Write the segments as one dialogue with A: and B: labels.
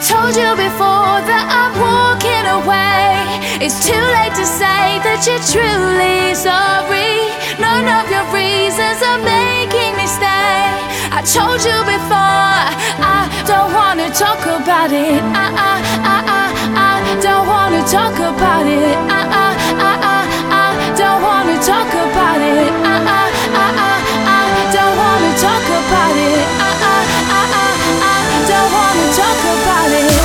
A: told you before that I'm walking away. It's too late to say that you're truly sorry. None of your reasons are making me stay. I told you before, I don't wanna talk about it. I don't wanna talk about it. I don't wanna talk about it. I don't wanna talk about it. I don't wanna talk about it.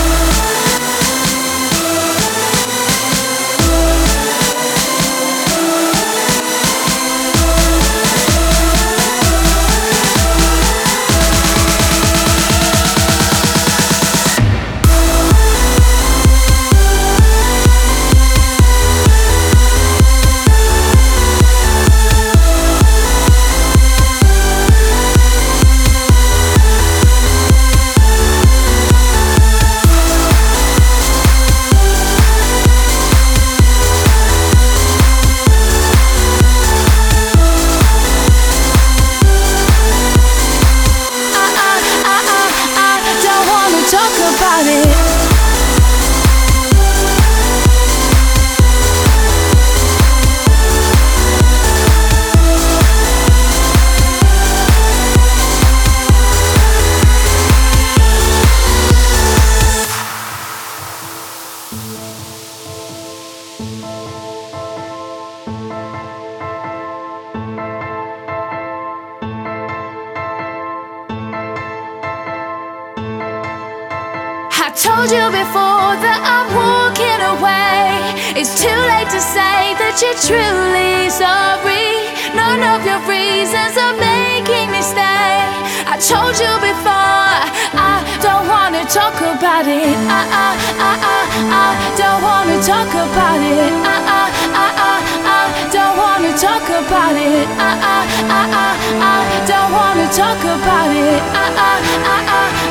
A: I told you before that I'm walking away. It's too late to say that you're truly sorry. None of your reasons are making me stay. I told you before, I don't wanna talk about it. I don't wanna talk about it. I don't wanna talk about it. I don't wanna talk about it.